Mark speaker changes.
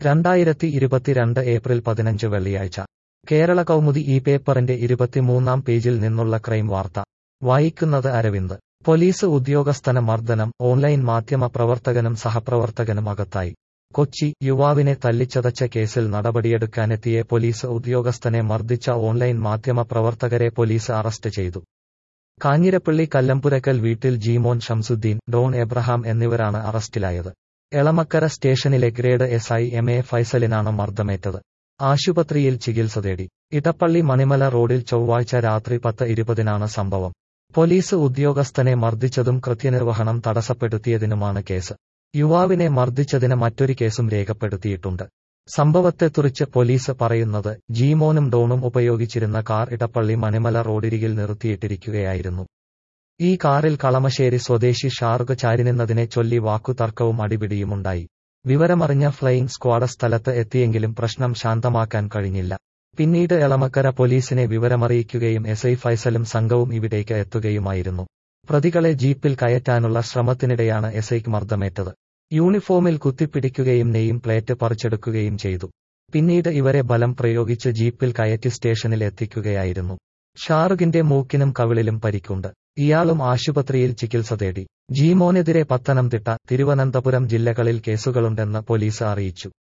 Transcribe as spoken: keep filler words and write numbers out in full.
Speaker 1: രണ്ടായിരത്തി ഇരുപത്തിരണ്ട് ഏപ്രിൽ പതിനഞ്ച് വെള്ളിയാഴ്ച കേരള കൗമുദി ഈ പേപ്പറിന്റെ ഇരുപത്തിമൂന്നാം പേജിൽ നിന്നുള്ള ക്രൈം വാർത്ത വായിക്കുന്നത് അരവിന്ദ്. പോലീസ് ഉദ്യോഗസ്ഥന മർദ്ദനം, ഓൺലൈൻ മാധ്യമ പ്രവർത്തകനും സഹപ്രവർത്തകനും അകത്തായി. കൊച്ചി, യുവാവിനെ തല്ലിച്ചതച്ച കേസിൽ നടപടിയെടുക്കാനെത്തിയ പോലീസ് ഉദ്യോഗസ്ഥനെ മർദ്ദിച്ച ഓൺലൈൻ മാധ്യമ പ്രവർത്തകരെ പോലീസ് അറസ്റ്റ് ചെയ്തു. കാഞ്ഞിരപ്പള്ളി കല്ലമ്പുരക്കൽ വീട്ടിൽ ജീമോൻ ഷംസുദ്ദീൻ, ഡോൺ എബ്രഹാം എന്നിവരാണ് അറസ്റ്റിലായത്. എളമക്കര സ്റ്റേഷനിലെ grade S I M A ഫൈസലിനാണ് മർദ്ദമേറ്റത്. ആശുപത്രിയിൽ ചികിത്സ തേടി. ഇടപ്പള്ളി മണിമല റോഡിൽ ചൊവ്വാഴ്ച രാത്രി പത്ത് ഇരുപതിനാണ് സംഭവം. പോലീസ് ഉദ്യോഗസ്ഥനെ മർദ്ദിച്ചതും കൃത്യനിർവഹണം തടസ്സപ്പെടുത്തിയതിനുമാണ് കേസ്. യുവാവിനെ മർദ്ദിച്ചതിന് മറ്റൊരു കേസും രേഖപ്പെടുത്തിയിട്ടുണ്ട്. സംഭവത്തെക്കുറിച്ച് പോലീസ് പറയുന്നത്, ജീമോനും ഡോണും ഉപയോഗിച്ചിരുന്ന കാർ ഇടപ്പള്ളി മണിമല റോഡരികിൽ നിർത്തിയിട്ടിരിക്കുകയായിരുന്നു. ഈ കാറിൽ കളമശ്ശേരി സ്വദേശി ഷാറുഖ് ചാരിനിന്നതിനെ ചൊല്ലി വാക്കുതർക്കവും അടിപിടിയുമുണ്ടായി. വിവരമറിഞ്ഞ ഫ്ലൈയിംഗ് സ്ക്വാഡ് സ്ഥലത്ത് എത്തിയെങ്കിലും പ്രശ്നം ശാന്തമാക്കാൻ കഴിഞ്ഞില്ല. പിന്നീട് എളമക്കര പോലീസിനെ വിവരമറിയിക്കുകയും എസ് ഐ ഫൈസലും സംഘവും ഇവിടേക്ക് എത്തുകയുമായിരുന്നു. പ്രതികളെ ജീപ്പിൽ കയറ്റാനുള്ള ശ്രമത്തിനിടെയാണ് എസ് ഐക്ക് മർദ്ദമേറ്റത്. യൂണിഫോമിൽ കുത്തിപ്പിടിക്കുകയും നെയിം പ്ലേറ്റ് പറിച്ചെടുക്കുകയും ചെയ്തു. പിന്നീട് ഇവരെ ബലം പ്രയോഗിച്ച് ജീപ്പിൽ കയറ്റി സ്റ്റേഷനിൽ എത്തിക്കുകയായിരുന്നു. ഷാറുഖിന്റെ മൂക്കിനും കവിളിലും പരിക്കുണ്ട്. ഇയാളും ആശുപത്രിയിൽ ചികിത്സ തേടി. ജീമോനെതിരെ പത്തനംതിട്ട, തിരുവനന്തപുരം ജില്ലകളിൽ കേസുകളുണ്ടെന്ന് പോലീസ് അറിയിച്ചു.